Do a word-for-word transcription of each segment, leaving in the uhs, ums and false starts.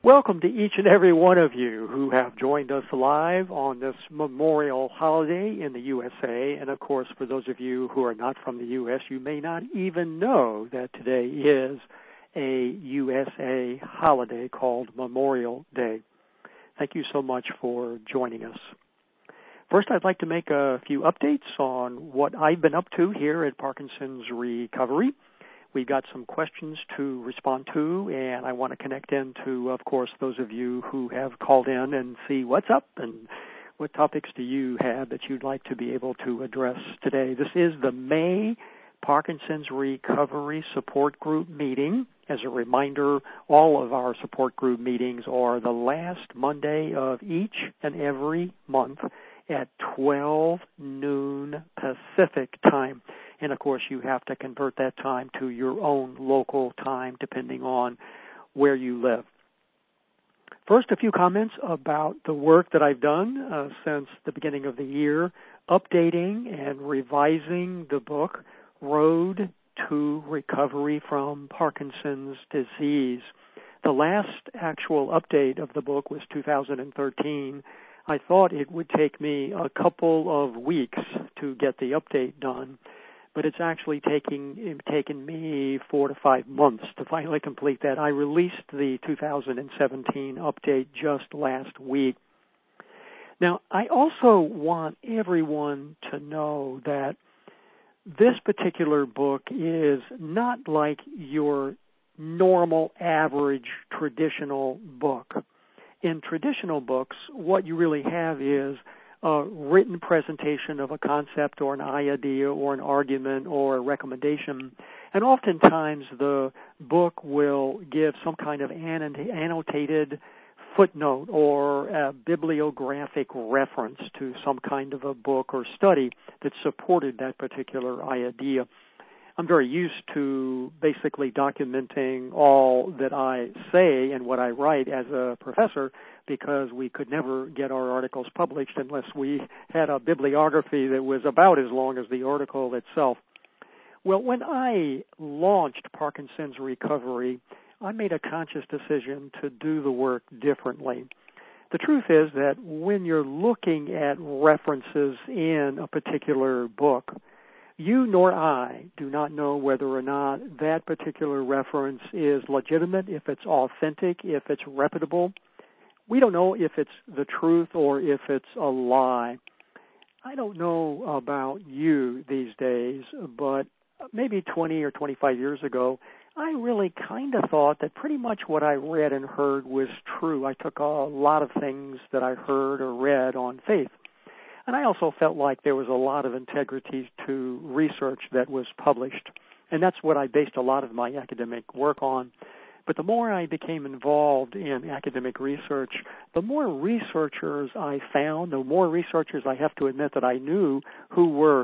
Welcome to each and every one of you who have joined us live on this Memorial holiday in the U S A. And, of course, for those of you who are not from the U S, you may not even know that today is a U S A holiday called Memorial Day. Thank you so much for joining us. First, I'd like to make a few updates on what I've been up to here at Parkinson's Recovery. We've got some questions to respond to, and I want to connect in to, of course, those of you who have called in and see what's up and what topics do you have that you'd like to be able to address today. This is the May Parkinson's Recovery Support Group meeting. As a reminder, all of our support group meetings are the last Monday of each and every month at twelve noon Pacific time. And, of course, you have to convert that time to your own local time depending on where you live. First, a few comments about the work that I've done uh, since the beginning of the year, updating and revising the book, Road to Recovery from Parkinson's Disease. The last actual update of the book was two thousand thirteen. I thought it would take me a couple of weeks to get the update done, but it's actually taking taken me four to five months to finally complete that. I released the two thousand seventeen update just last week. Now, I also want everyone to know that this particular book is not like your normal, average, traditional book. In traditional books, what you really have is a written presentation of a concept or an idea or an argument or a recommendation. And oftentimes the book will give some kind of annotated footnote or a bibliographic reference to some kind of a book or study that supported that particular idea. I'm very used to basically documenting all that I say and what I write as a professor because we could never get our articles published unless we had a bibliography that was about as long as the article itself. Well, when I launched Parkinson's Recovery, I made a conscious decision to do the work differently. The truth is that when you're looking at references in a particular book, you nor I do not know whether or not that particular reference is legitimate, if it's authentic, if it's reputable. We don't know if it's the truth or if it's a lie. I don't know about you these days, but maybe twenty or twenty-five years ago, I really kind of thought that pretty much what I read and heard was true. I took a lot of things that I heard or read on faith. And I also felt like there was a lot of integrity to research that was published. And that's what I based a lot of my academic work on. But the more I became involved in academic research, the more researchers I found, the more researchers I have to admit that I knew who were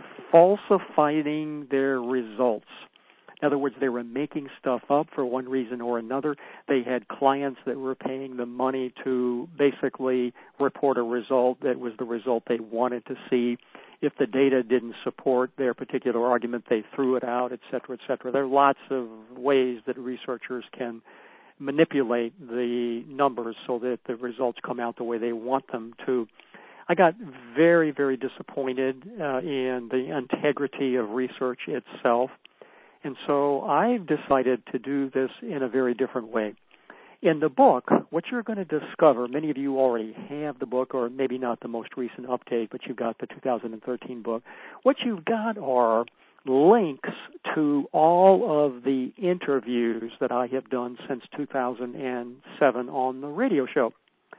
falsifying their results. In other words, they were making stuff up for one reason or another. They had clients that were paying them money to basically report a result that was the result they wanted to see. If the data didn't support their particular argument, they threw it out, et cetera, et cetera. There are lots of ways that researchers can manipulate the numbers so that the results come out the way they want them to. I got very, very disappointed uh, in the integrity of research itself. And so I've decided to do this in a very different way. In the book, what you're going to discover, many of you already have the book, or maybe not the most recent update, but you've got the two thousand thirteen book. What you've got are links to all of the interviews that I have done since two thousand seven on the radio show.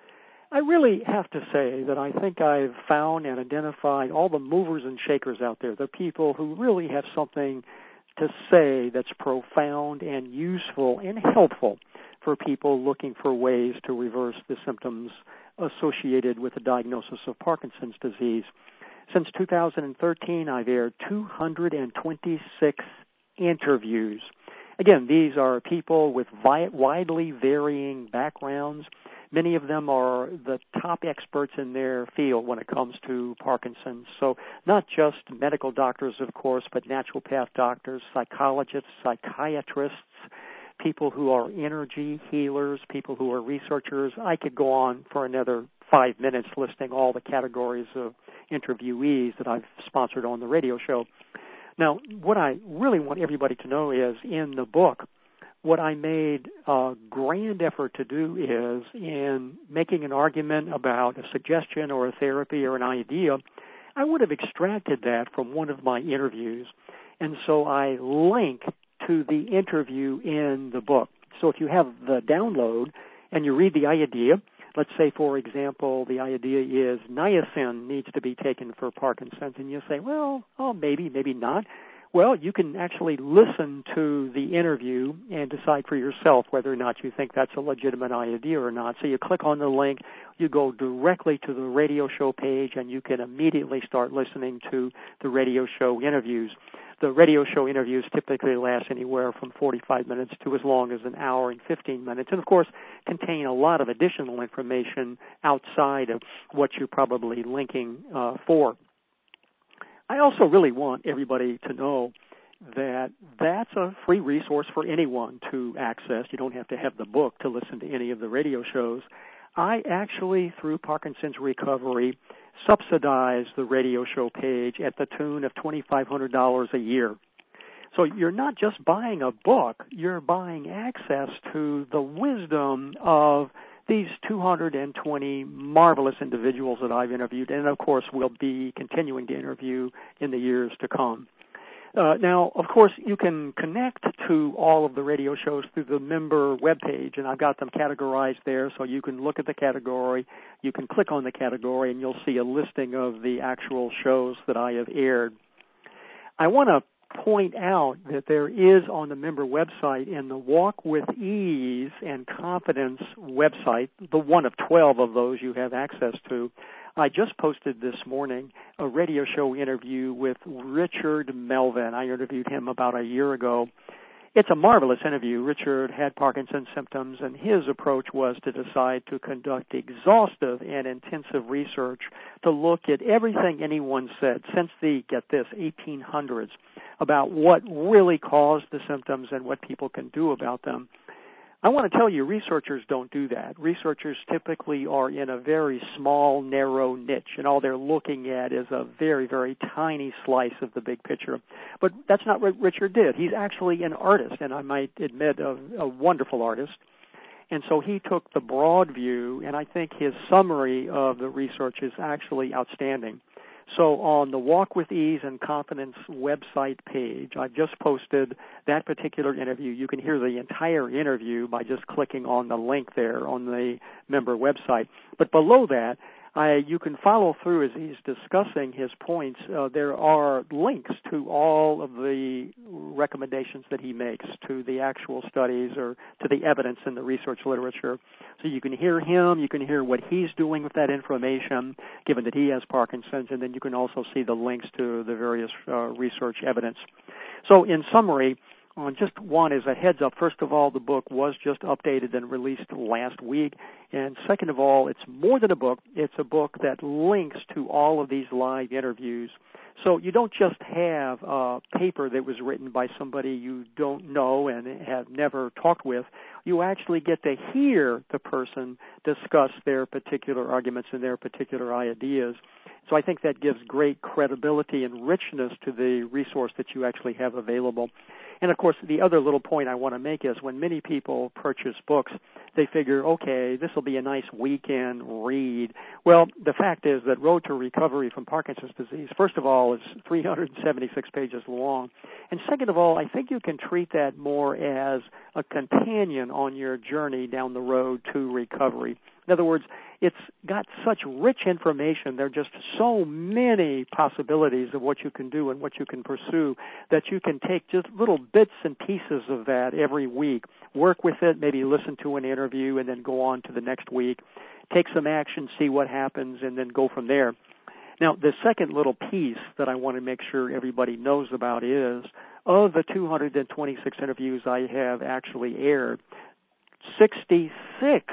I really have to say that I think I've found and identified all the movers and shakers out there, the people who really have something to say that's profound and useful and helpful for people looking for ways to reverse the symptoms associated with the diagnosis of Parkinson's disease. Since two thousand thirteen, I've aired two hundred twenty-six interviews. Again, these are people with vi- widely varying backgrounds. Many of them are the top experts in their field when it comes to Parkinson's. So not just medical doctors, of course, but naturopath doctors, psychologists, psychiatrists, people who are energy healers, people who are researchers. I could go on for another five minutes listing all the categories of interviewees that I've sponsored on the radio show. Now, what I really want everybody to know is in the book, what I made a grand effort to do is in making an argument about a suggestion or a therapy or an idea, I would have extracted that from one of my interviews. And so I link to the interview in the book. So if you have the download and you read the idea, let's say, for example, the idea is niacin needs to be taken for Parkinson's, and you say, well, oh, maybe, maybe not. Well, you can actually listen to the interview and decide for yourself whether or not you think that's a legitimate idea or not. So you click on the link, you go directly to the radio show page, and you can immediately start listening to the radio show interviews. The radio show interviews typically last anywhere from forty-five minutes to as long as an hour and fifteen minutes, and of course contain a lot of additional information outside of what you're probably linking uh, for. I also really want everybody to know that that's a free resource for anyone to access. You don't have to have the book to listen to any of the radio shows. I actually, through Parkinson's Recovery, subsidize the radio show page at the tune of twenty-five hundred dollars a year. So you're not just buying a book, you're buying access to the wisdom of these two hundred twenty marvelous individuals that I've interviewed, and of course will be continuing to interview in the years to come. Uh, now, of course, you can connect to all of the radio shows through the member webpage, and I've got them categorized there, so you can look at the category, you can click on the category, and you'll see a listing of the actual shows that I have aired. I want to point out that there is on the member website in the Walk with Ease and Confidence website, the one of twelve of those you have access to, I just posted this morning a radio show interview with Richard Melvin. I interviewed him about a year ago. It's a marvelous interview. Richard had Parkinson's symptoms, and his approach was to decide to conduct exhaustive and intensive research to look at everything anyone said since the, get this, eighteen hundreds, about what really caused the symptoms and what people can do about them. I want to tell you, researchers don't do that. Researchers typically are in a very small, narrow niche, and all they're looking at is a very, very tiny slice of the big picture. But that's not what Richard did. He's actually an artist, and I might admit a, a wonderful artist. And so he took the broad view, and I think his summary of the research is actually outstanding. So on the Walk with Ease and Confidence website page, I just posted that particular interview. You can hear the entire interview by just clicking on the link there on the member website. But below that, I, you can follow through as he's discussing his points. Uh, there are links to all of the recommendations that he makes, to the actual studies or to the evidence in the research literature. So you can hear him, you can hear what he's doing with that information, given that he has Parkinson's, and then you can also see the links to the various uh, research evidence. So in summary, on just one as a heads up, first of all, the book was just updated and released last week. And second of all, it's more than a book. It's a book that links to all of these live interviews. So you don't just have a paper that was written by somebody you don't know and have never talked with. You actually get to hear the person discuss their particular arguments and their particular ideas. So I think that gives great credibility and richness to the resource that you actually have available. And, of course, the other little point I want to make is when many people purchase books, they figure, okay, this will be a nice weekend read. Well, the fact is that Road to Recovery from Parkinson's Disease, first of all, is three hundred seventy-six pages long. And second of all, I think you can treat that more as a companion on your journey down the road to recovery. In other words, it's got such rich information. There are just so many possibilities of what you can do and what you can pursue that you can take just little bits and pieces of that every week, work with it, maybe listen to an interview, and then go on to the next week, take some action, see what happens, and then go from there. Now, the second little piece that I want to make sure everybody knows about is, of the two hundred twenty-six interviews I have actually aired, sixty-six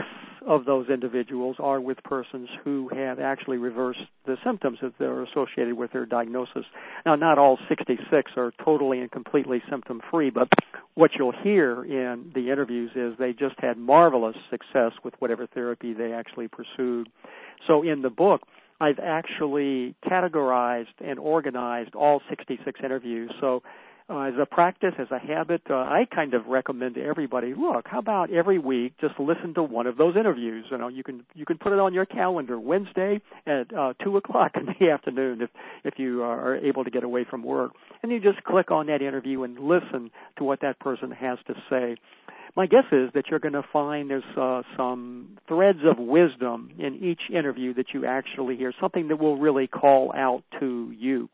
of those individuals are with persons who have actually reversed the symptoms that are associated with their diagnosis. Now, not all sixty-six are totally and completely symptom-free, but what you'll hear in the interviews is they just had marvelous success with whatever therapy they actually pursued. So in the book, I've actually categorized and organized all sixty-six interviews. So uh, as a practice, as a habit, uh, I kind of recommend to everybody, look, how about every week just listen to one of those interviews? You know, you can you can put it on your calendar Wednesday at uh, two o'clock in the afternoon if, if you are able to get away from work. And you just click on that interview and listen to what that person has to say. My guess is that you're going to find there's uh, some threads of wisdom in each interview that you actually hear, something that will really call out to you.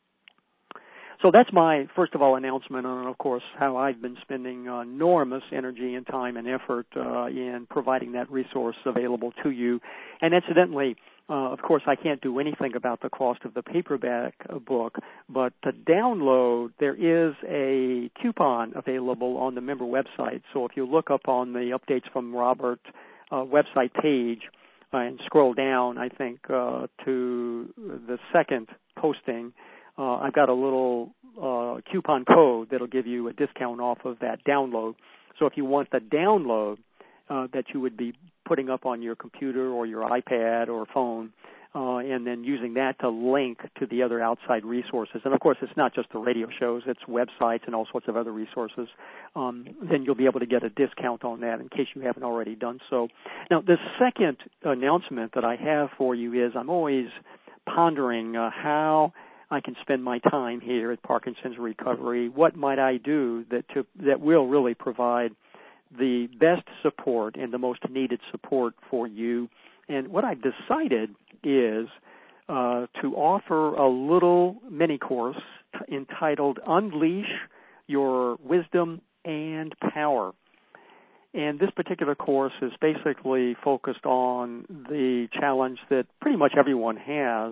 So that's my, first of all, announcement on, of course, how I've been spending uh, enormous energy and time and effort uh, in providing that resource available to you. And incidentally, uh, of course, I can't do anything about the cost of the paperback book, but to download, there is a coupon available on the member website. So if you look up on the Updates from Robert uh, website page uh, and scroll down, I think, uh, to the second posting, Uh, I've got a little uh, coupon code that'll give you a discount off of that download. So if you want the download uh, that you would be putting up on your computer or your iPad or phone, uh, and then using that to link to the other outside resources, and of course it's not just the radio shows, it's websites and all sorts of other resources, um, then you'll be able to get a discount on that in case you haven't already done so. Now, the second announcement that I have for you is I'm always pondering uh, how I can spend my time here at Parkinson's Recovery. What might I do that to, that will really provide the best support and the most needed support for you? And what I've decided is uh, to offer a little mini course t- entitled Unleash Your Wisdom and Power. And this particular course is basically focused on the challenge that pretty much everyone has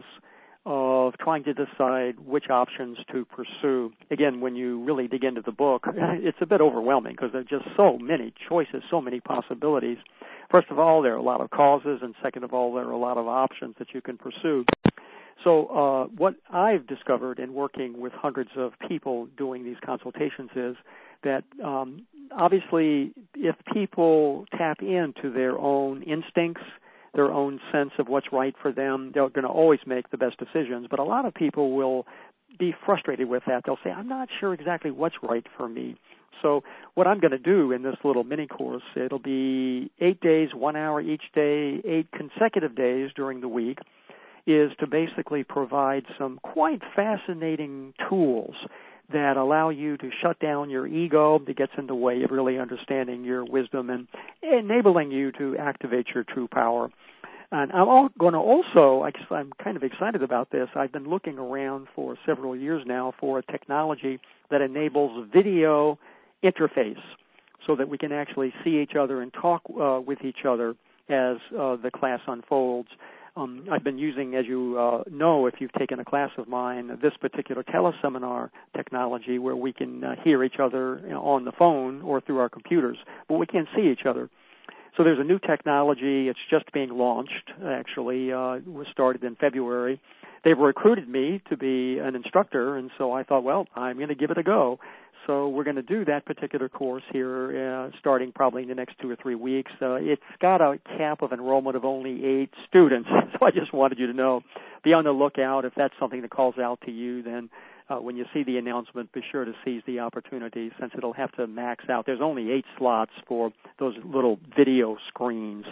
of trying to decide which options to pursue. Again, when you really dig into the book, it's a bit overwhelming because there are just so many choices, so many possibilities. First of all, there are a lot of causes, and second of all, there are a lot of options that you can pursue. So uh, what I've discovered in working with hundreds of people doing these consultations is that um, obviously if people tap into their own instincts, their own sense of what's right for them, they're going to always make the best decisions. But a lot of people will be frustrated with that. They'll say, I'm not sure exactly what's right for me. So what I'm going to do in this little mini course, it'll be eight days, one hour each day, eight consecutive days during the week, is to basically provide some quite fascinating tools that allow you to shut down your ego that gets in the way of really understanding your wisdom and enabling you to activate your true power. And I'm going to also, I'm kind of excited about this, I've been looking around for several years now for a technology that enables video interface so that we can actually see each other and talk uh, with each other as uh, the class unfolds. Um, I've been using, as you uh, know, if you've taken a class of mine, this particular teleseminar technology where we can uh, hear each other you know, on the phone or through our computers, but we can't see each other. So there's a new technology. It's just being launched, actually. Uh, it was started in February. They've recruited me to be an instructor, and so I thought, well, I'm going to give it a go. So we're going to do that particular course here uh, starting probably in the next two or three weeks. Uh, it's got a cap of enrollment of only eight students, so I just wanted you to know. Be on the lookout. If that's something that calls out to you, then uh, when you see the announcement, be sure to seize the opportunity since it'll have to max out. There's only eight slots for those little video screens.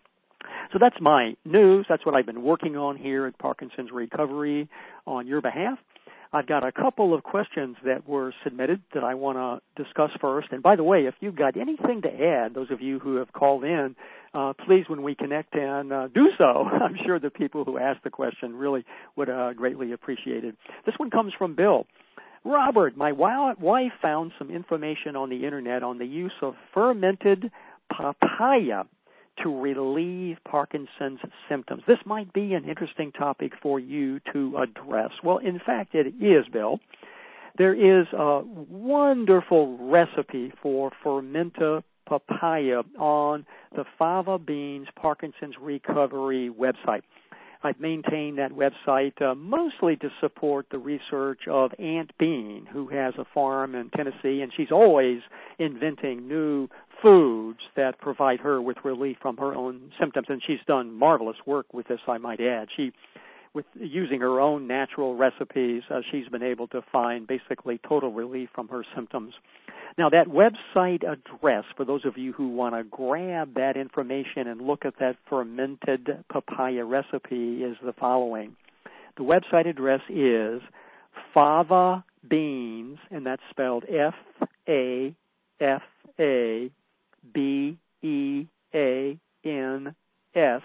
So that's my news. That's what I've been working on here at Parkinson's Recovery on your behalf. I've got a couple of questions that were submitted that I want to discuss first. And by the way, if you've got anything to add, those of you who have called in, uh, please, when we connect and uh, do so. I'm sure the people who asked the question really would uh, greatly appreciate it. This one comes from Bill. Robert, my wife found some information on the Internet on the use of fermented papaya to relieve Parkinson's symptoms. This might be an interesting topic for you to address. Well, in fact, it is, Bill. There is a wonderful recipe for fermenta papaya on the Fava Beans Parkinson's Recovery website. I've maintained that website uh, mostly to support the research of Aunt Bean, who has a farm in Tennessee, and she's always inventing new foods that provide her with relief from her own symptoms, and she's done marvelous work with this, I might add. She, with using her own natural recipes, uh, she's been able to find basically total relief from her symptoms. Now, that website address, for those of you who want to grab that information and look at that fermented papaya recipe, is the following. The website address is Fava Beans, and that's spelled F A F A B E A N S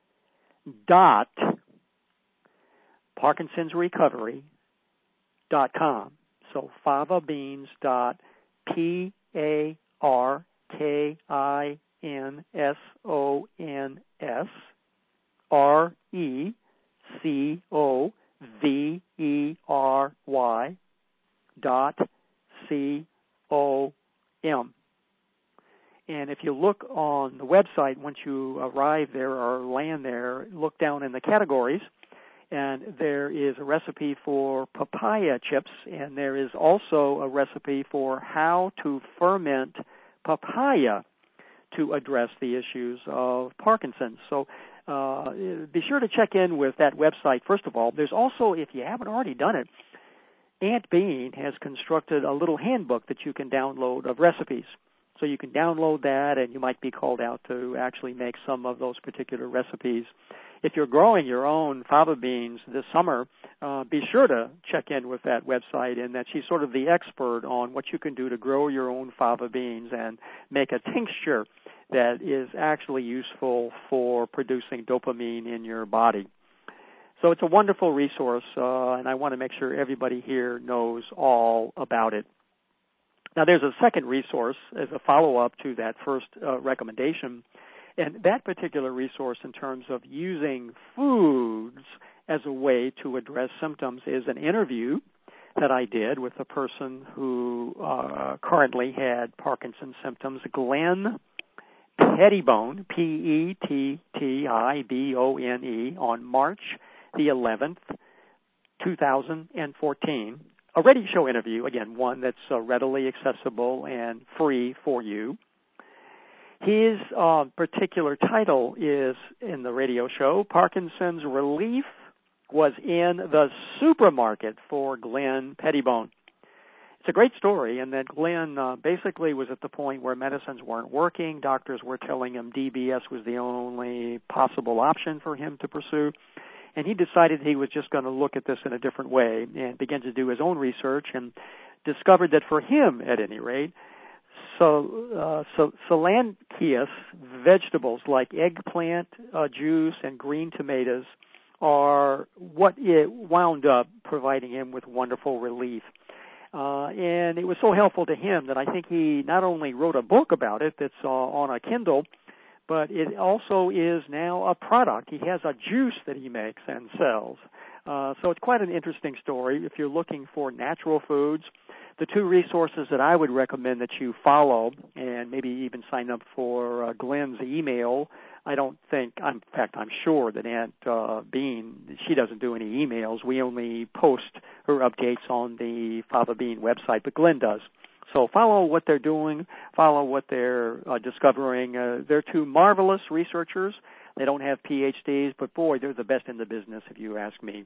dot Parkinson's Recovery dot com. So Fava Beans dot P A R K I N S O N S R E C O V E R Y dot C O M. And if you look on the website, once you arrive there or land there, look down in the categories, and there is a recipe for papaya chips, and there is also a recipe for how to ferment papaya to address the issues of Parkinson's. So uh, be sure to check in with that website, first of all. There's also, if you haven't already done it, Aunt Bean has constructed a little handbook that you can download of recipes. So you can download that, and you might be called out to actually make some of those particular recipes. If you're growing your own fava beans this summer, uh, be sure to check in with that website, and that she's sort of the expert on what you can do to grow your own fava beans and make a tincture that is actually useful for producing dopamine in your body. So it's a wonderful resource, uh, and I want to make sure everybody here knows all about it. Now, there's a second resource as a follow-up to that first uh, recommendation, and that particular resource in terms of using foods as a way to address symptoms is an interview that I did with a person who uh, currently had Parkinson's symptoms, Glenn Pettibone, P E T T I B O N E, on March the eleventh, two thousand fourteen. A radio show interview, again, one that's uh, readily accessible and free for you. His uh, particular title is, in the radio show, Parkinson's Relief Was in the Supermarket for Glenn Pettibone. It's a great story, and that Glenn uh, basically was at the point where medicines weren't working. Doctors were telling him D B S was the only possible option for him to pursue. And he decided he was just going to look at this in a different way and began to do his own research and discovered that for him, at any rate, so, uh, so Solankeous vegetables like eggplant uh, juice and green tomatoes are what it wound up providing him with wonderful relief. Uh, and it was so helpful to him that I think he not only wrote a book about it that's uh, on a Kindle, but it also is now a product. He has a juice that he makes and sells. Uh, so it's quite an interesting story. If you're looking for natural foods, the two resources that I would recommend that you follow, and maybe even sign up for uh, Glenn's email. I don't think, in fact, I'm sure that Aunt uh, Bean, she doesn't do any emails. We only post her updates on the Fava Bean website, but Glenn does. So follow what they're doing, follow what they're uh, discovering. Uh, they're two marvelous researchers. They don't have P H Ds, but boy, they're the best in the business if you ask me.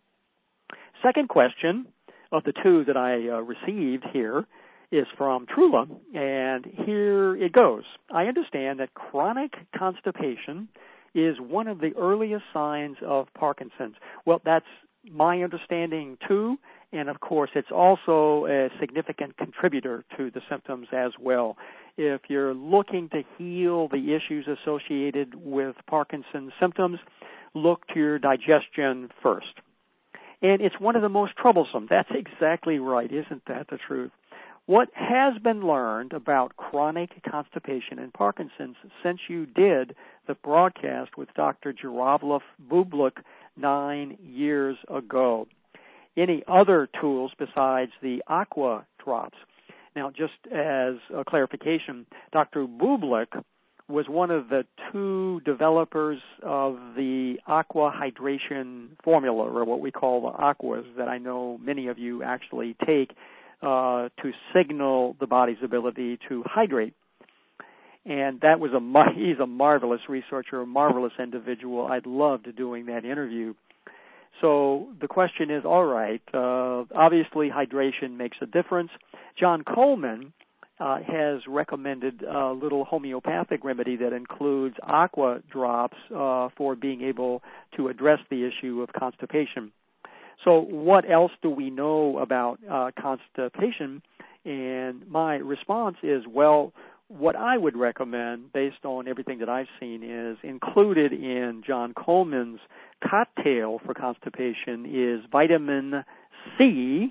Second question of the two that I uh, received here is from Trula, and here it goes. I understand that chronic constipation is one of the earliest signs of Parkinson's. Well, that's my understanding too, and of course it's also a significant contributor to the symptoms as well. If you're looking to heal the issues associated with Parkinson's symptoms, look to your digestion first. And it's one of the most troublesome. That's exactly right. Isn't that the truth? What has been learned about chronic constipation and Parkinson's since you did the broadcast with Doctor Jaroslav Bublik nine years ago? Any other tools besides the aqua drops? Now, just as a clarification, Doctor Bublik was one of the two developers of the aqua hydration formula, or what we call the aquas, that I know many of you actually take uh, to signal the body's ability to hydrate. And that was a he's a marvelous researcher, a marvelous individual. I'd loved doing that interview. So the question is, all right, uh, obviously hydration makes a difference. John Coleman Uh, has recommended a little homeopathic remedy that includes aqua drops uh, for being able to address the issue of constipation. So what else do we know about uh, constipation? And my response is, well, what I would recommend, based on everything that I've seen, is included in John Coleman's cocktail for constipation is vitamin C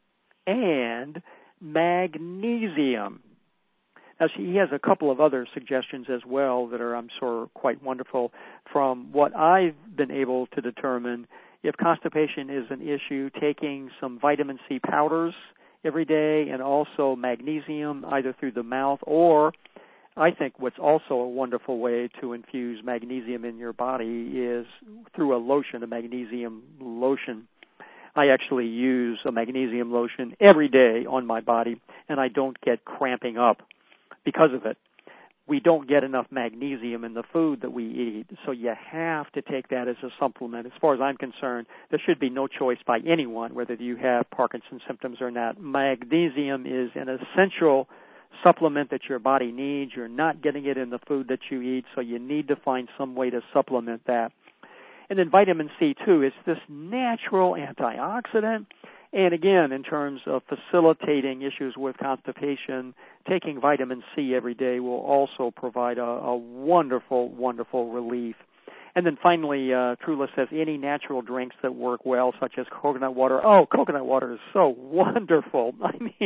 and magnesium. Now, he has a couple of other suggestions as well that are, I'm sure, quite wonderful. From what I've been able to determine, if constipation is an issue, taking some vitamin C powders every day and also magnesium either through the mouth, or I think what's also a wonderful way to infuse magnesium in your body is through a lotion, a magnesium lotion. I actually use a magnesium lotion every day on my body, and I don't get cramping up because of it. We don't get enough magnesium in the food that we eat, so you have to take that as a supplement. As far as I'm concerned, there should be no choice by anyone, whether you have Parkinson's symptoms or not. Magnesium is an essential supplement that your body needs. You're not getting it in the food that you eat, so you need to find some way to supplement that. And then vitamin C, too, is this natural antioxidant. And again, in terms of facilitating issues with constipation, taking vitamin C every day will also provide a, a wonderful, wonderful relief. And then finally, uh, Trula says any natural drinks that work well, such as coconut water. Oh, coconut water is so wonderful. I mean,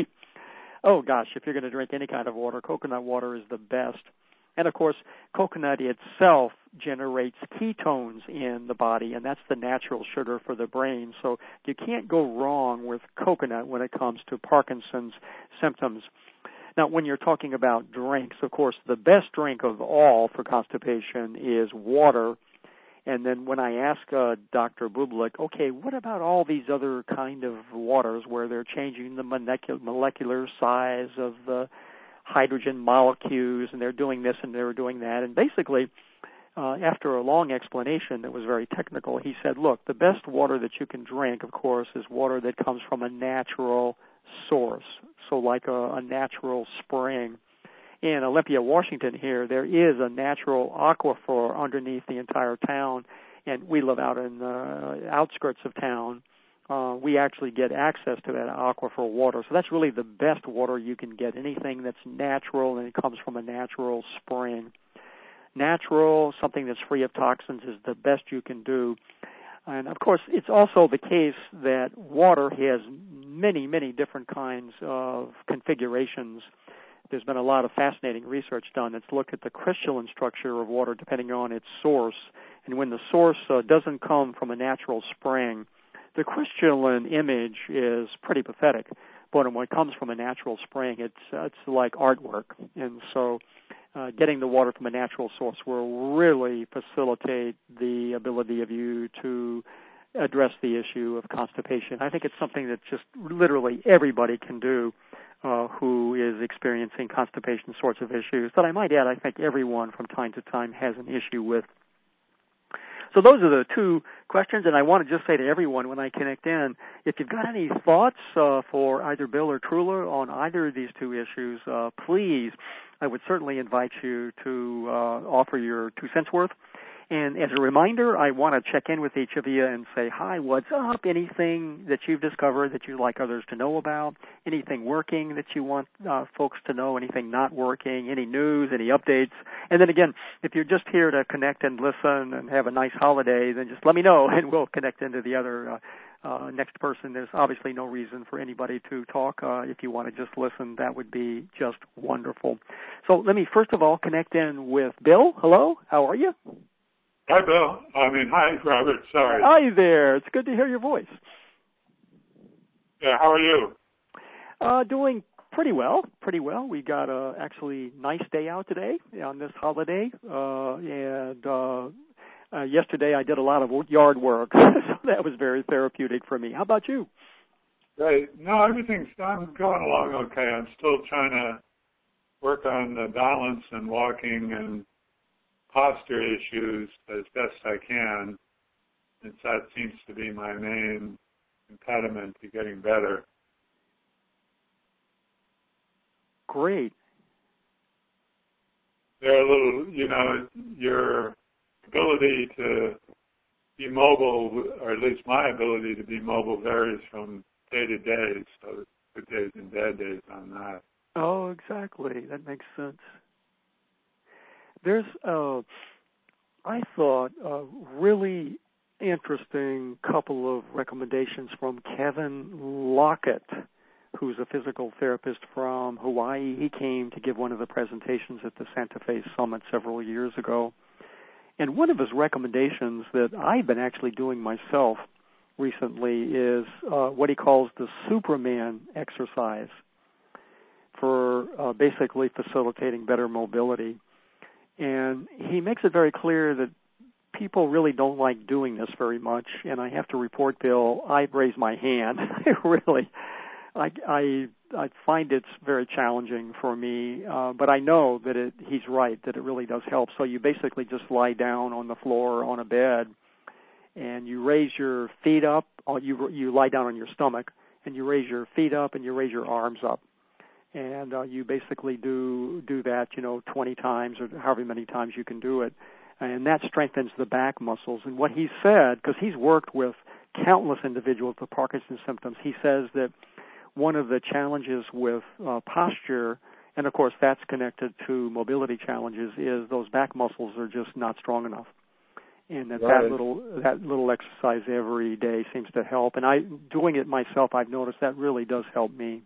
oh gosh, if you're going to drink any kind of water, coconut water is the best. And, of course, coconut itself generates ketones in the body, and that's the natural sugar for the brain. So you can't go wrong with coconut when it comes to Parkinson's symptoms. Now, when you're talking about drinks, of course, the best drink of all for constipation is water. And then when I ask uh, Doctor Bublik, okay, what about all these other kind of waters where they're changing the molecular, molecular size of the hydrogen molecules, and they're doing this and they're doing that. And basically, uh, after a long explanation that was very technical, he said, look, the best water that you can drink, of course, is water that comes from a natural source, so like a, a natural spring. In Olympia, Washington here, there is a natural aquifer underneath the entire town, and we live out in the outskirts of town. Uh, we actually get access to that aquifer water. So that's really the best water you can get, anything that's natural and it comes from a natural spring. Natural, something that's free of toxins, is the best you can do. And, of course, it's also the case that water has many, many different kinds of configurations. There's been a lot of fascinating research done that's looked at the crystalline structure of water depending on its source. And when the source uh, doesn't come from a natural spring, the crystalline image is pretty pathetic, but when it comes from a natural spring, it's it's like artwork. And so uh, getting the water from a natural source will really facilitate the ability of you to address the issue of constipation. I think it's something that just literally everybody can do uh, who is experiencing constipation sorts of issues. But I might add, I think everyone from time to time has an issue with. So those are the two questions, and I want to just say to everyone when I connect in, if you've got any thoughts uh, for either Bill or Trula on either of these two issues, uh, please, I would certainly invite you to uh, offer your two cents worth. And as a reminder, I want to check in with each of you and say, hi, what's up? Anything that you've discovered that you'd like others to know about? Anything working that you want uh, folks to know? Anything not working? Any news? Any updates? And then again, if you're just here to connect and listen and have a nice holiday, then just let me know and we'll connect into the other uh, uh, next person. There's obviously no reason for anybody to talk. Uh, if you want to just listen, that would be just wonderful. So let me first of all connect in with Bill. Hello, how are you? Hi, Bill. I mean, hi, Robert. Sorry. Hi there. It's good to hear your voice. Yeah, how are you? Uh, doing pretty well, pretty well. We got a actually nice day out today on this holiday, uh, and uh, uh, yesterday I did a lot of yard work, so that was very therapeutic for me. How about you? Right. No, everything's I'm going along okay. I'm still trying to work on the balance and walking and posture issues as best I can. And that seems to be my main impediment to getting better. Great. They're a little, you know, your ability to be mobile, or at least my ability to be mobile, varies from day to day. So good days and bad days on that. Oh, exactly. That makes sense. There's, uh, I thought, a really interesting couple of recommendations from Kevin Lockett, who's a physical therapist from Hawaii. He came to give one of the presentations at the Santa Fe Summit several years ago. And one of his recommendations that I've been actually doing myself recently is uh, what he calls the Superman exercise for uh, basically facilitating better mobility. And he makes it very clear that people really don't like doing this very much. And I have to report, Bill, I've raised my hand. I really... I, I I find it's very challenging for me, uh, but I know that it, he's right, that it really does help. So you basically just lie down on the floor on a bed, and you raise your feet up. Or you you lie down on your stomach, and you raise your feet up, and you raise your arms up, and uh, you basically do do that, you know, twenty times or however many times you can do it, and that strengthens the back muscles. And what he said, because he's worked with countless individuals with Parkinson's symptoms, he says that one of the challenges with uh, posture, and of course that's connected to mobility challenges, is those back muscles are just not strong enough, and that right. that little that little exercise every day seems to help. And I, doing it myself, I've noticed that really does help me.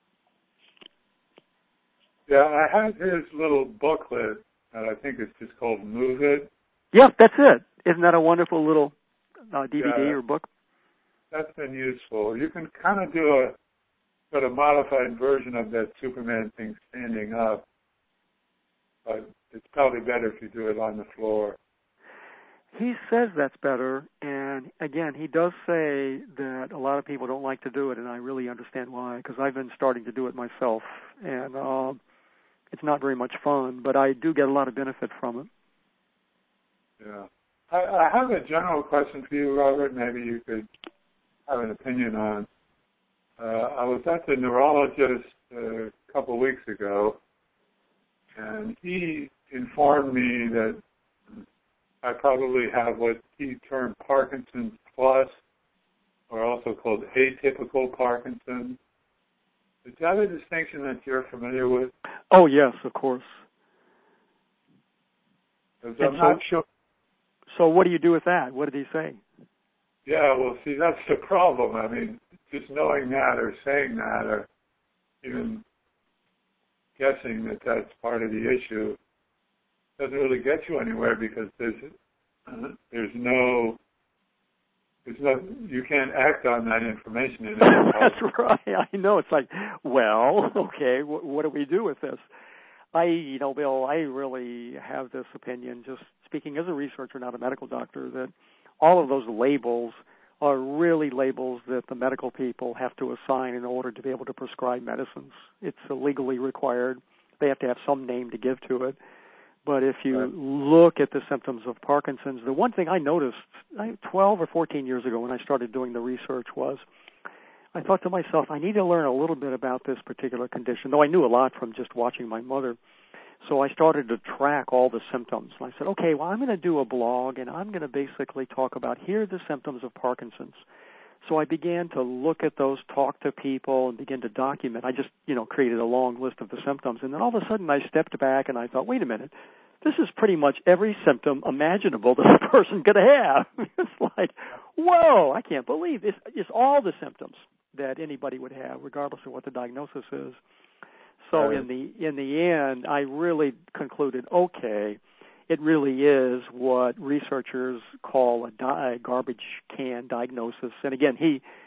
Yeah, I have his little booklet that I think is just called Move It. Yeah, that's it. Isn't that a wonderful little uh, D V D yeah, or book? That's been useful. You can kind of do a But a modified version of that Superman thing standing up, but it's probably better if you do it on the floor. He says that's better, and again, he does say that a lot of people don't like to do it, and I really understand why, because I've been starting to do it myself, and uh, it's not very much fun, but I do get a lot of benefit from it. Yeah. I, I have a general question for you, Robert, maybe you could have an opinion on. Uh, I was at the neurologist uh, a couple of weeks ago, and he informed me that I probably have what he termed Parkinson's plus, or also called atypical Parkinson's. Is that a distinction that you're familiar with? Oh, yes, of course. Because And I'm so, not sure. So what do you do with that? What did he say? Yeah, well, see, that's the problem. I mean, just knowing that or saying that or even guessing that that's part of the issue doesn't really get you anywhere, because there's uh, there's no there's no you can't act on that information in any That's right. I know. It's like, well, okay, what, what do we do with this? I, you know, Bill, I really have this opinion, just speaking as a researcher, not a medical doctor, that all of those labels are really labels that the medical people have to assign in order to be able to prescribe medicines. It's legally required. They have to have some name to give to it. But if you right. look at the symptoms of Parkinson's, the one thing I noticed twelve or fourteen years ago when I started doing the research was I thought to myself, I need to learn a little bit about this particular condition, though I knew a lot from just watching my mother. So I started to track all the symptoms. And I said, okay, well, I'm going to do a blog, and I'm going to basically talk about here are the symptoms of Parkinson's. So I began to look at those, talk to people, and begin to document. I just, you know, created a long list of the symptoms. And then all of a sudden I stepped back and I thought, wait a minute, this is pretty much every symptom imaginable that a person could have. It's like, whoa, I can't believe this. It's all the symptoms that anybody would have, regardless of what the diagnosis is. So right. in the in the end, I really concluded, okay, it really is what researchers call a, di- a garbage can diagnosis. And again, he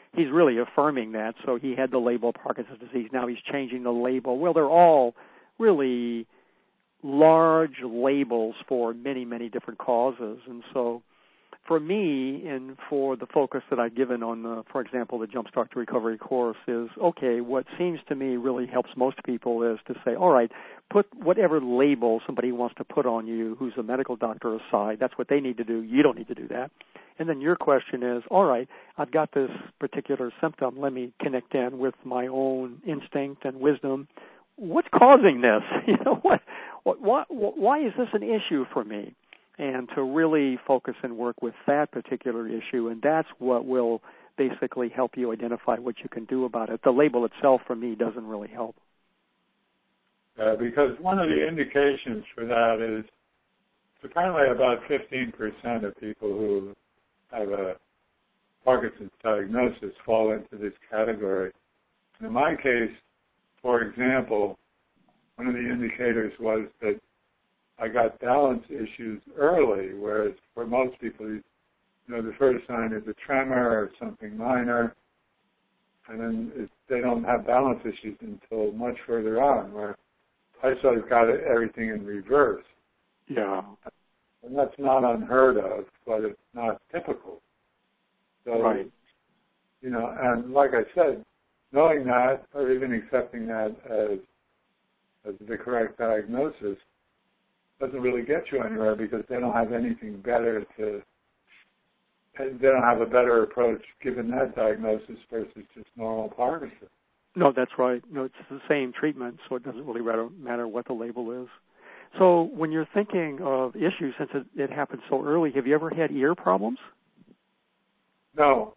he's really affirming that. So he had the label Parkinson's disease. Now he's changing the label. Well, they're all really large labels for many, many different causes. And so for me, and for the focus that I've given on, the, for example, the Jumpstart to Recovery course is, okay, what seems to me really helps most people is to say, all right, put whatever label somebody wants to put on you who's a medical doctor aside. That's what they need to do. You don't need to do that. And then your question is, all right, I've got this particular symptom. Let me connect in with my own instinct and wisdom. What's causing this? You know, what, what, why, why is this an issue for me? And to really focus and work with that particular issue, and that's what will basically help you identify what you can do about it. The label itself, for me, doesn't really help. Uh, because one of the indications for that is apparently about fifteen percent of people who have a Parkinson's diagnosis fall into this category. In my case, for example, one of the indicators was that I got balance issues early, whereas for most people, you know, the first sign is a tremor or something minor, and then it, they don't have balance issues until much further on, where I sort of got everything in reverse. Yeah. And that's not unheard of, but it's not typical. So, right. you know, and like I said, knowing that, or even accepting that as as the correct diagnosis, doesn't really get you anywhere because they don't have anything better to, they don't have a better approach given that diagnosis versus just normal Parkinson's. No, that's right. No, it's the same treatment, so it doesn't really matter, matter what the label is. So when you're thinking of issues, since it, it happened so early, have you ever had ear problems? No.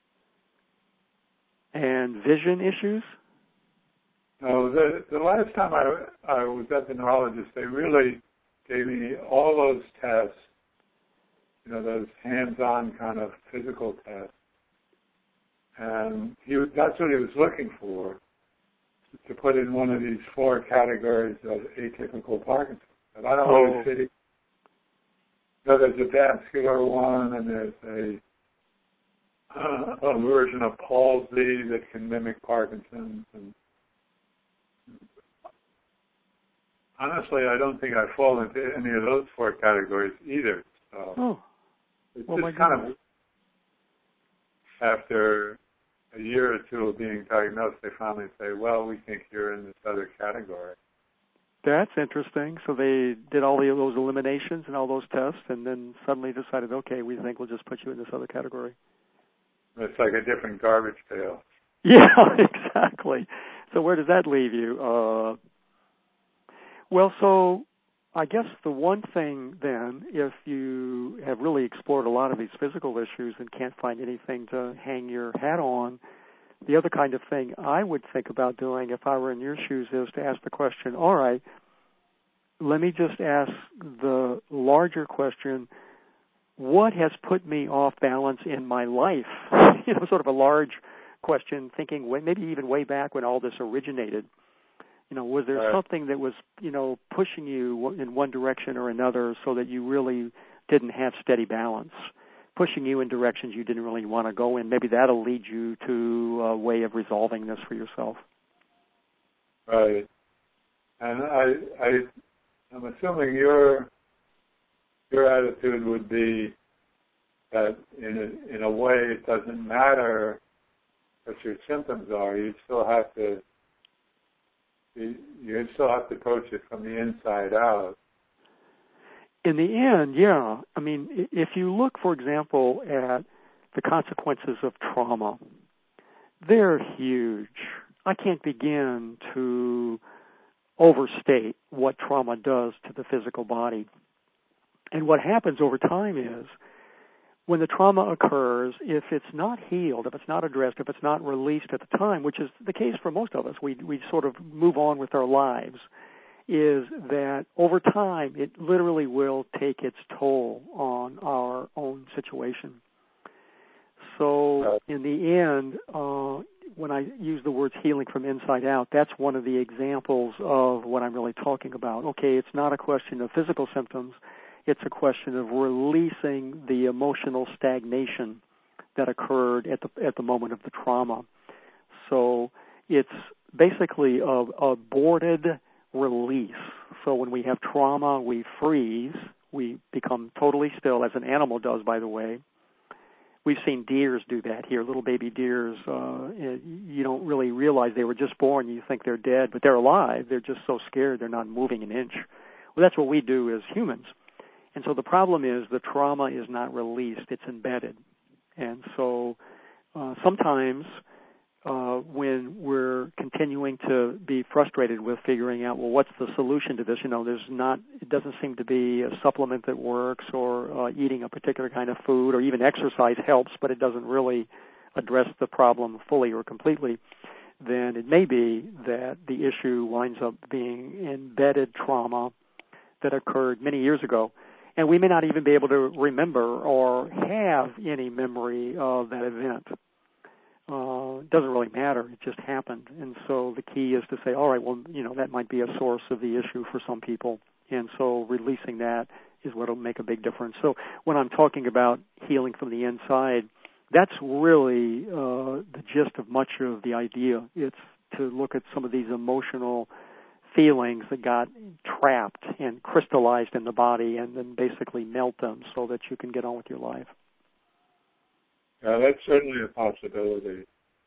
And vision issues? No, the, the last time I, I was at the neurologist, they really gave me all those tests, you know, those hands-on kind of physical tests. And he, that's what he was looking for, to put in one of these four categories of atypical Parkinson's. And I don't oh. really fit it. So there's a vascular one, and there's a, uh, a version of palsy that can mimic Parkinson's. And honestly, I don't think I fall into any of those four categories either. So oh. it's well, just kind of, after a year or two of being diagnosed, they finally say, well, we think you're in this other category. That's interesting. So they did all the, those eliminations and all those tests and then suddenly decided, okay, we think we'll just put you in this other category. It's like a different garbage pail. Yeah, exactly. So where does that leave you? Uh, well, so I guess the one thing then, if you have really explored a lot of these physical issues and can't find anything to hang your hat on, the other kind of thing I would think about doing if I were in your shoes is to ask the question, all right, let me just ask the larger question, what has put me off balance in my life? You know, sort of a large question, thinking way, maybe even way back when all this originated. You know, was there right. something that was, you know, pushing you in one direction or another so that you really didn't have steady balance, pushing you in directions you didn't really want to go in? Maybe that'll lead you to a way of resolving this for yourself. Right. And I, I, I'm assuming your your attitude would be that in a, in a way it doesn't matter what your symptoms are. You still have to you, you still have to approach it from the inside out. In the end, yeah. I mean, if you look, for example, at the consequences of trauma, they're huge. I can't begin to overstate what trauma does to the physical body. And what happens over time is, when the trauma occurs, if it's not healed, if it's not addressed, if it's not released at the time, which is the case for most of us, we we sort of move on with our lives, is that over time it literally will take its toll on our own situation. So in the end, uh, when I use the words healing from inside out, that's one of the examples of what I'm really talking about. Okay, it's not a question of physical symptoms. It's a question of releasing the emotional stagnation that occurred at the at the moment of the trauma. So it's basically a, a aborted release. So when we have trauma, we freeze. We become totally still, as an animal does, by the way. We've seen deers do that here, little baby deers. Uh, you don't really realize they were just born. You think they're dead, but they're alive. They're just so scared they're not moving an inch. Well, that's what we do as humans. And so the problem is the trauma is not released. It's embedded. And so uh, sometimes uh, when we're continuing to be frustrated with figuring out, well, what's the solution to this? You know, there's not, it doesn't seem to be a supplement that works, or uh, eating a particular kind of food, or even exercise helps, but it doesn't really address the problem fully or completely. Then it may be that the issue winds up being embedded trauma that occurred many years ago. And we may not even be able to remember or have any memory of that event. Uh, it doesn't really matter. It just happened. And so the key is to say, all right, well, you know, that might be a source of the issue for some people. And so releasing that is what will make a big difference. So when I'm talking about healing from the inside, that's really uh, the gist of much of the idea. It's to look at some of these emotional feelings that got trapped and crystallized in the body, and then basically melt them so that you can get on with your life. Yeah, that's certainly a possibility.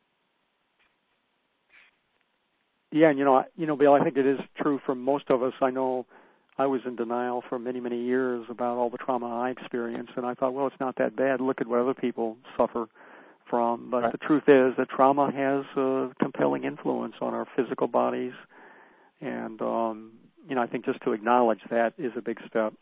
Yeah, and you know, you know, Bill, I think it is true for most of us. I know I was in denial for many, many years about all the trauma I experienced, and I thought, well, it's not that bad. Look at what other people suffer from. But right. The truth is that trauma has a compelling influence on our physical bodies, and um, you know, I think just to acknowledge that is a big step.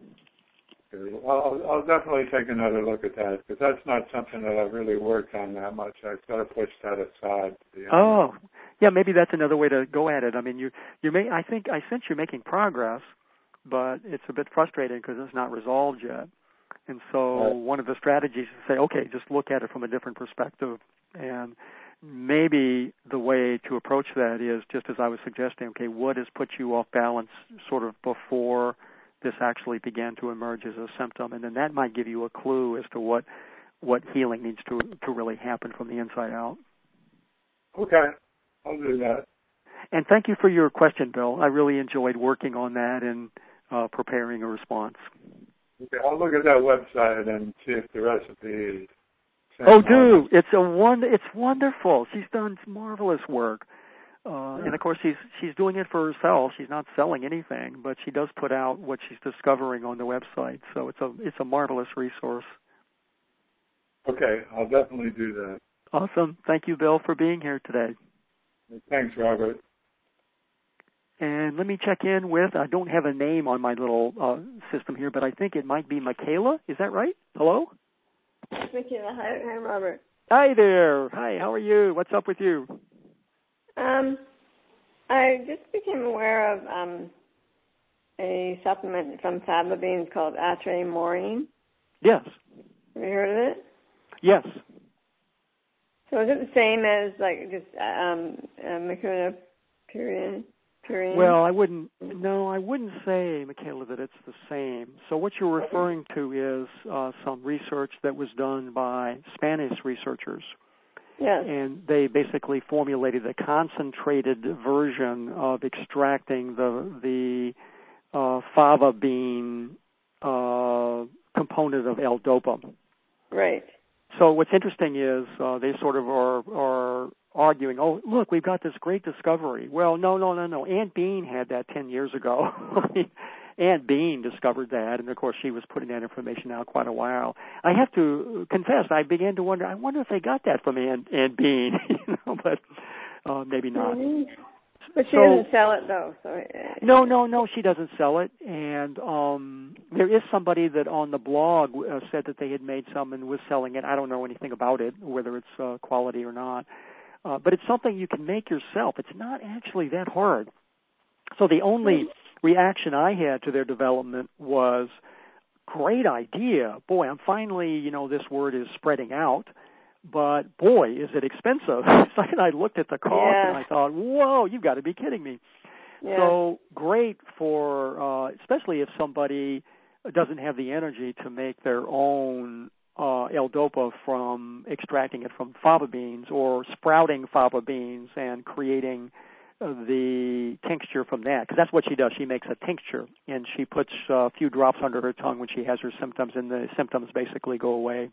I'll, I'll definitely take another look at that, because that's not something that I've really worked on that much. I've got to push that aside. To be oh, yeah, maybe that's another way to go at it. I mean, you, you may, I think, I sense you're making progress, but it's a bit frustrating because it's not resolved yet. And so right. One of the strategies is to say, okay, just look at it from a different perspective. And maybe the way to approach that is, just as I was suggesting, okay, what has put you off balance sort of before this actually began to emerge as a symptom, and then that might give you a clue as to what what healing needs to to really happen from the inside out. Okay, I'll do that. And thank you for your question, Bill. I really enjoyed working on that and uh, preparing a response. Okay, I'll look at that website and see if the recipe is. Oh, do it's a one. It's wonderful. She's done marvelous work. Uh, and of course, she's she's doing it for herself. She's not selling anything, but she does put out what she's discovering on the website. So it's a it's a marvelous resource. Okay, I'll definitely do that. Awesome. Thank you, Bill, for being here today. Thanks, Robert. And let me check in with, I don't have a name on my little uh, system here, but I think it might be Michaela. Is that right? Hello? Michaela. Hi, hi, Robert. Hi there. Hi, how are you? What's up with you? Um, I just became aware of um, a supplement from faba beans called Atremaurine. Yes. Have you heard of it? Yes. So is it the same as like just um, uh, Mucuna purine? Purine? Well, I wouldn't. No, I wouldn't say, Michaela, that it's the same. So what you're referring to is uh, some research that was done by Spanish researchers. Yes. And they basically formulated a concentrated version of extracting the the uh, fava bean uh, component of L-dopa. Right. So what's interesting is uh, they sort of are, are arguing, oh, look, we've got this great discovery. Well, no, no, no, no. Aunt Bean had that ten years ago. Aunt Bean discovered that, and of course she was putting that information out quite a while. I have to confess, I began to wonder, I wonder if they got that from Aunt, Aunt Bean, you know, but uh, maybe not. Mm-hmm. But she so, doesn't sell it, though. So uh, no, no, no, she doesn't sell it. And um, there is somebody that on the blog uh, said that they had made some and was selling it. I don't know anything about it, whether it's uh, quality or not. Uh, but it's something you can make yourself. It's not actually that hard. So the only reaction I had to their development was, great idea. Boy, I'm finally, you know, this word is spreading out. But, boy, is it expensive. And I looked at the cost yeah. and I thought, whoa, you've got to be kidding me. Yeah. So great for, uh, especially if somebody doesn't have the energy to make their own uh, L-Dopa from extracting it from fava beans or sprouting fava beans and creating uh, the tincture from that, because that's what she does. She makes a tincture, and she puts uh, a few drops under her tongue when she has her symptoms, and the symptoms basically go away.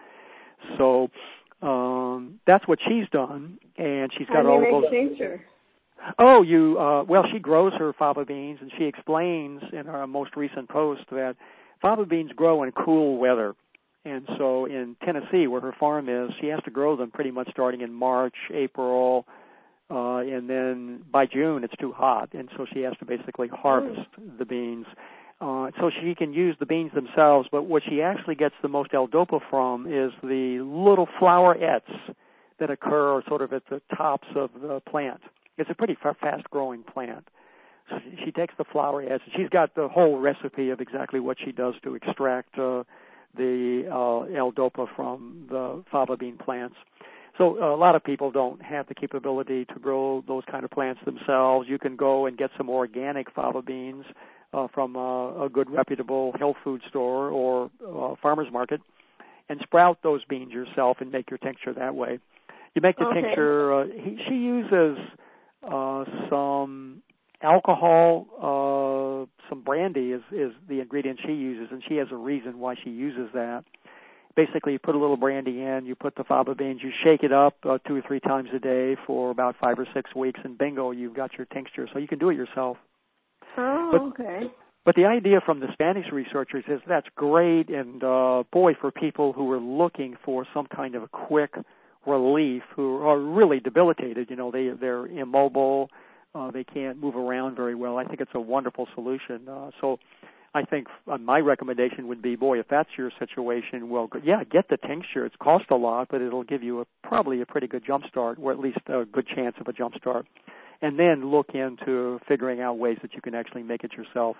So um, that's what she's done, and she's got How do you all make those. tincture? Oh, you, uh, well, she grows her fava beans, and she explains in her most recent post that fava beans grow in cool weather. And so in Tennessee, where her farm is, she has to grow them pretty much starting in March, April, uh, and then by June it's too hot, and so she has to basically harvest mm. the beans. Uh, so she can use the beans themselves, but what she actually gets the most L-Dopa from is the little flowerets that occur sort of at the tops of the plant. It's a pretty fast-growing plant. So she takes the flowerets. She's got the whole recipe of exactly what she does to extract uh, the uh, L-Dopa from the fava bean plants. So uh, a lot of people don't have the capability to grow those kind of plants themselves. You can go and get some organic fava beans uh, from uh, a good, reputable health food store or uh, farmer's market and sprout those beans yourself and make your tincture that way. You make the okay. tincture. Uh, he, she uses uh, some alcohol, uh, some brandy is, is the ingredient she uses, and she has a reason why she uses that. Basically, you put a little brandy in, you put the fava beans, you shake it up uh, two or three times a day for about five or six weeks, and bingo, you've got your tincture. So you can do it yourself. Oh, but, okay. But the idea from the Spanish researchers is that's great, and uh, boy, for people who are looking for some kind of a quick relief, who are really debilitated, you know, they, they're immobile, uh, they can't move around very well, I think it's a wonderful solution. Uh, so I think uh, my recommendation would be, boy, if that's your situation, well, yeah, get the tincture. It's cost a lot, but it'll give you a, probably a pretty good jump start, or at least a good chance of a jump start. And then look into figuring out ways that you can actually make it yourself.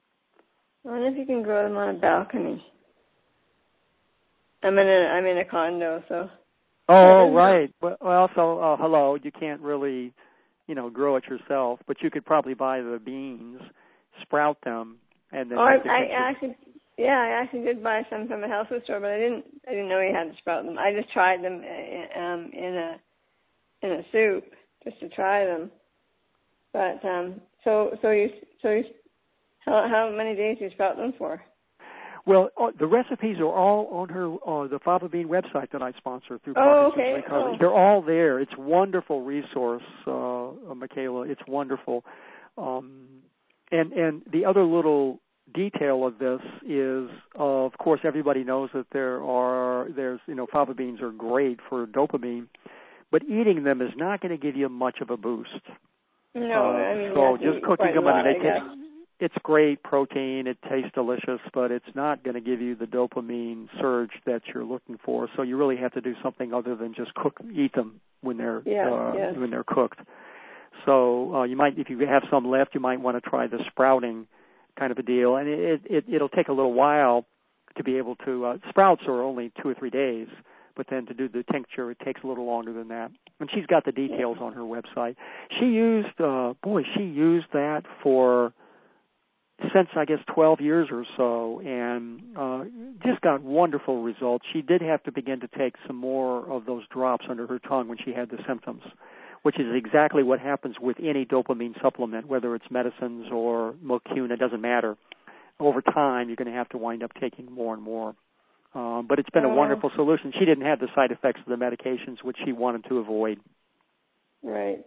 I wonder if you can grow them on a balcony. I'm in a I'm in a condo, so. Oh, right. Well, so uh, hello, you can't really, you know, grow it yourself, but you could probably buy the beans, sprout them, and then. Oh, I, I actually, yeah, I actually did buy some from a health food store, but I didn't I didn't know you had to sprout them. I just tried them in, um, in a in a soup just to try them. But um, so so you so you, how how many days do you sprout them for? Well, uh, the recipes are all on her uh, the Fava Bean website that I sponsor through oh, Parkinson's okay. Recovery. Oh. They're all there. It's a wonderful resource, uh, uh, Michaela. It's wonderful. Um, and and the other little detail of this is, uh, of course, everybody knows that there are there's you know fava beans are great for dopamine, but eating them is not going to give you much of a boost. No, uh, I mean so just cooking them, lot, I mean, they taste, it's great protein. It tastes delicious, but it's not going to give you the dopamine surge that you're looking for. So you really have to do something other than just cook, eat them when they're yeah, uh, yes. when they're cooked. So uh, you might, if you have some left, you might want to try the sprouting kind of a deal, and it, it it'll take a little while to be able to. Uh, sprouts are only two or three days, but then to do the tincture, it takes a little longer than that. And she's got the details on her website. She used, uh, boy, she used that for since I guess twelve years or so, and uh, just got wonderful results. She did have to begin to take some more of those drops under her tongue when she had the symptoms, which is exactly what happens with any dopamine supplement, whether it's medicines or Mocune, it doesn't matter. Over time, you're going to have to wind up taking more and more. Um, but it's been a wonderful solution. She didn't have the side effects of the medications, which she wanted to avoid. Right.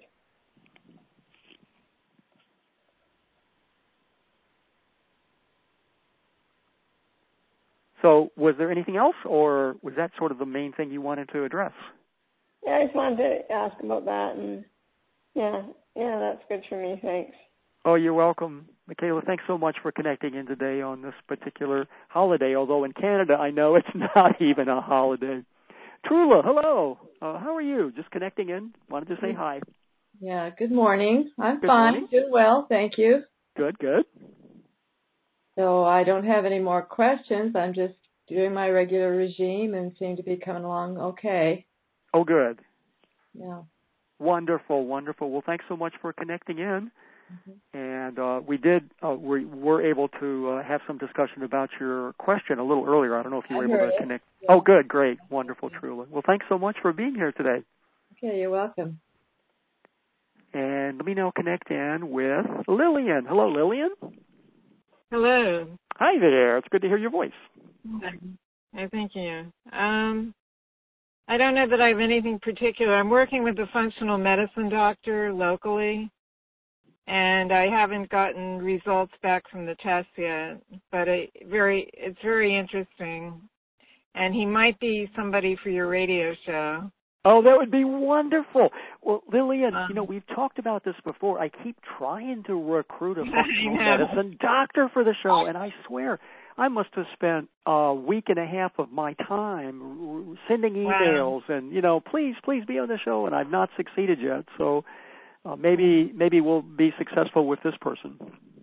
So was there anything else, or was that sort of the main thing you wanted to address? Yeah, I just wanted to ask about that, and yeah, yeah, that's good for me. Thanks. Oh, you're welcome. Michaela, thanks so much for connecting in today on this particular holiday, although in Canada I know it's not even a holiday. Trula, hello. Uh, how are you? Just connecting in. Wanted to say hi. Yeah, good morning. I'm good fine. Morning. Doing well, thank you. Good, good. So I don't have any more questions. I'm just doing my regular regime and seem to be coming along okay. Oh, good. Yeah. Wonderful, wonderful. Well, thanks so much for connecting in. Mm-hmm. And uh, we did, uh, we were able to uh, have some discussion about your question a little earlier. I don't know if you were I able heard to it. connect. Yeah. Oh, good, great, wonderful, Trula. Well, thanks so much for being here today. Okay, you're welcome. And let me now connect in with Lillian. Hello, Lillian. Hello. Hi there. It's good to hear your voice. Hi, thank you. Um, I don't know that I have anything particular. I'm working with a functional medicine doctor locally, and I haven't gotten results back from the test yet. But it very, it's very interesting, and he might be somebody for your radio show. Oh, that would be wonderful. Well, Lillian, Um, you know, we've talked about this before. I keep trying to recruit a functional I know. medicine doctor for the show, and I swear I must have spent a week and a half of my time sending emails Wow. and, you know, please, please be on the show, and I've not succeeded yet. So uh, maybe maybe we'll be successful with this person.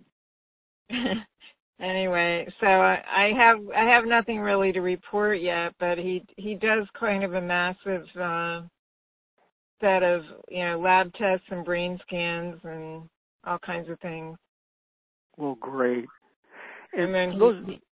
Anyway, so I, I have I have nothing really to report yet, but he he does kind of a massive uh, set of you know lab tests and brain scans and all kinds of things. Well, great. And, And then those, he,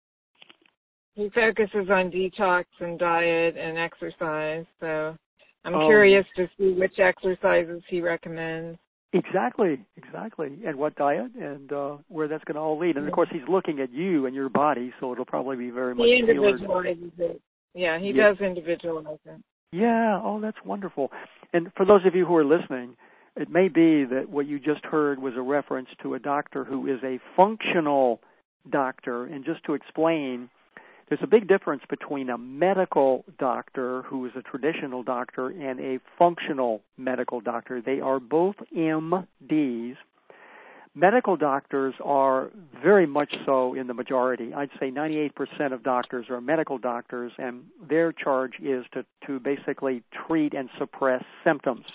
he focuses on detox and diet and exercise. So I'm oh, curious to see which exercises he recommends. Exactly, exactly. And what diet and uh, where that's going to all lead. And, of course, he's looking at you and your body, so it'll probably be very much He tailored. individualizes it. Yeah, he Yeah. does individualize it. Yeah, oh, that's wonderful. And for those of you who are listening, it may be that what you just heard was a reference to a doctor who is a functional doctor. And just to explain, there's a big difference between a medical doctor who is a traditional doctor and a functional medical doctor. They are both M Ds. Medical doctors are very much so in the majority. I'd say ninety-eight percent of doctors are medical doctors, and their charge is to, to basically treat and suppress symptoms.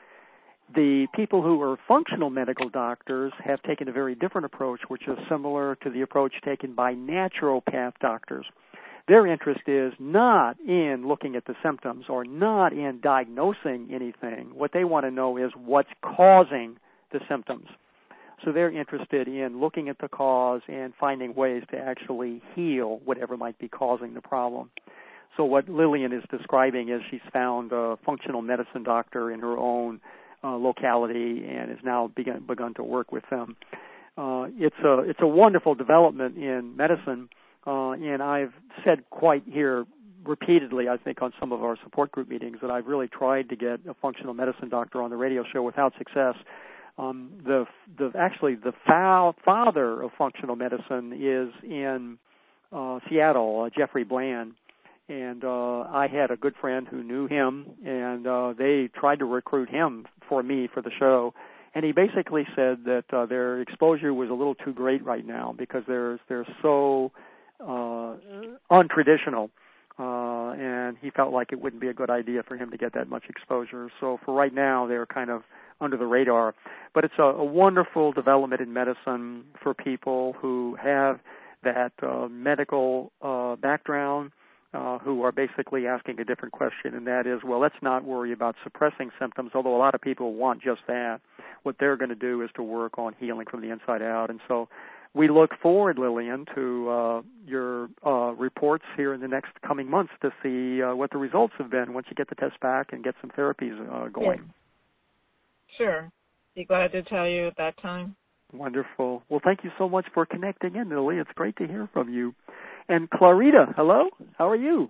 The people who are functional medical doctors have taken a very different approach, which is similar to the approach taken by naturopath doctors. Their interest is not in looking at the symptoms or not in diagnosing anything. What they want to know is what's causing the symptoms. So they're interested in looking at the cause and finding ways to actually heal whatever might be causing the problem. So what Lillian is describing is she's found a functional medicine doctor in her own uh, locality and has now begun, begun to work with them. Uh, it's a it's a wonderful development in medicine. Uh, and I've said quite here repeatedly, I think, on some of our support group meetings that I've really tried to get a functional medicine doctor on the radio show without success. Um, the the actually the fa- father of functional medicine is in uh, Seattle, uh, Jeffrey Bland, and uh, I had a good friend who knew him, and uh, they tried to recruit him for me for the show. And he basically said that uh, their exposure was a little too great right now because they're they're so Uh, untraditional, uh, and he felt like it wouldn't be a good idea for him to get that much exposure. So for right now, they're kind of under the radar. But it's a, a wonderful development in medicine for people who have that uh, medical uh, background, uh, who are basically asking a different question, and that is, well, let's not worry about suppressing symptoms, although a lot of people want just that. What they're going to do is to work on healing from the inside out. And so we look forward, Lillian, to uh, your uh, reports here in the next coming months to see uh, what the results have been once you get the test back and get some therapies uh, going. Yeah. Sure. Be glad to tell you at that time. Wonderful. Well, thank you so much for connecting in, Lily. It's great to hear from you. And Clarita, hello. How are you?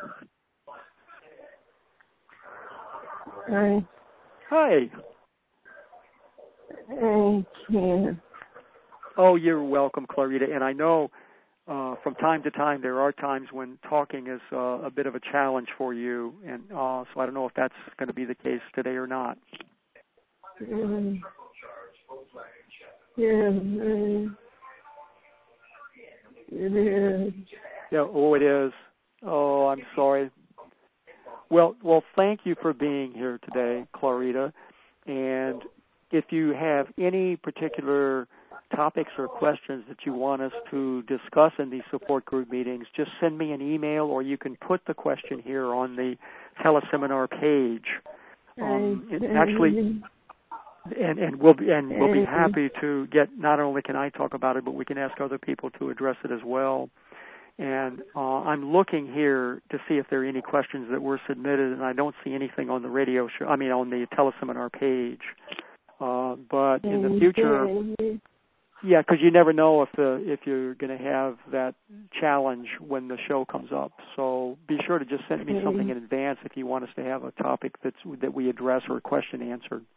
Hi. Hi. I can't. Oh, you're welcome, Clarita. And I know uh, from time to time there are times when talking is uh, a bit of a challenge for you, and uh, so I don't know if that's going to be the case today or not. Um, yeah, um, it is. Yeah. Oh, it is. Oh, I'm sorry. Well, well, thank you for being here today, Clarita. And if you have any particular topics or questions that you want us to discuss in these support group meetings, just send me an email, or you can put the question here on the teleseminar page. Um, it actually, and and we'll be, and we'll be happy to get. Not only can I talk about it, but we can ask other people to address it as well. And uh, I'm looking here to see if there are any questions that were submitted, and I don't see anything on the radio show. I mean, on the teleseminar page. Uh, but in the future, yeah, because you never know if the if you're going to have that challenge when the show comes up. So be sure to just send me something in advance if you want us to have a topic that's that we address or a question answered.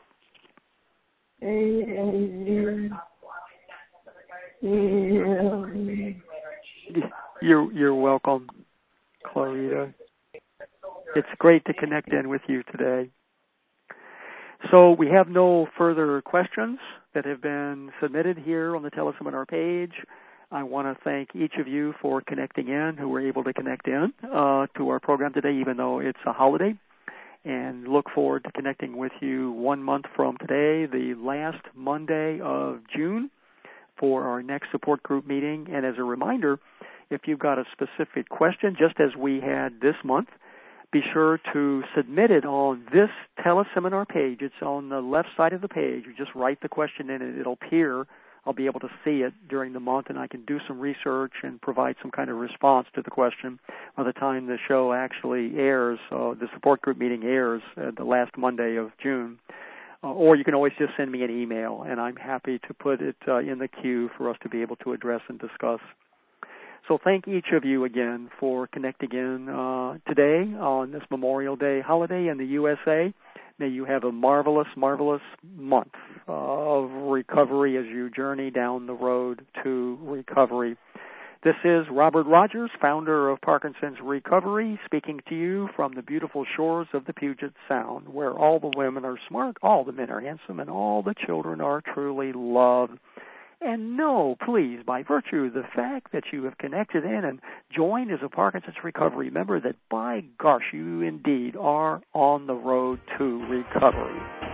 You're you're welcome, Clarita. It's great to connect in with you today. So we have no further questions that have been submitted here on the teleseminar page. I want to thank each of you for connecting in, who were able to connect in uh, to our program today, even though it's a holiday, and look forward to connecting with you one month from today, the last Monday of June, for our next support group meeting. And as a reminder, if you've got a specific question, just as we had this month, be sure to submit it on this teleseminar page. It's on the left side of the page. You just write the question in and it'll appear. I'll be able to see it during the month, and I can do some research and provide some kind of response to the question by the time the show actually airs, uh, the support group meeting airs uh, the last Monday of June. Uh, or you can always just send me an email, and I'm happy to put it uh, in the queue for us to be able to address and discuss. So thank each of you again for connecting in uh, today on this Memorial Day holiday in the U S A. May you have a marvelous, marvelous month of recovery as you journey down the road to recovery. This is Robert Rogers, founder of Parkinson's Recovery, speaking to you from the beautiful shores of the Puget Sound, where all the women are smart, all the men are handsome, and all the children are truly loved. And know, please, by virtue of the fact that you have connected in and joined as a Parkinson's Recovery member, that by gosh, you indeed are on the road to recovery.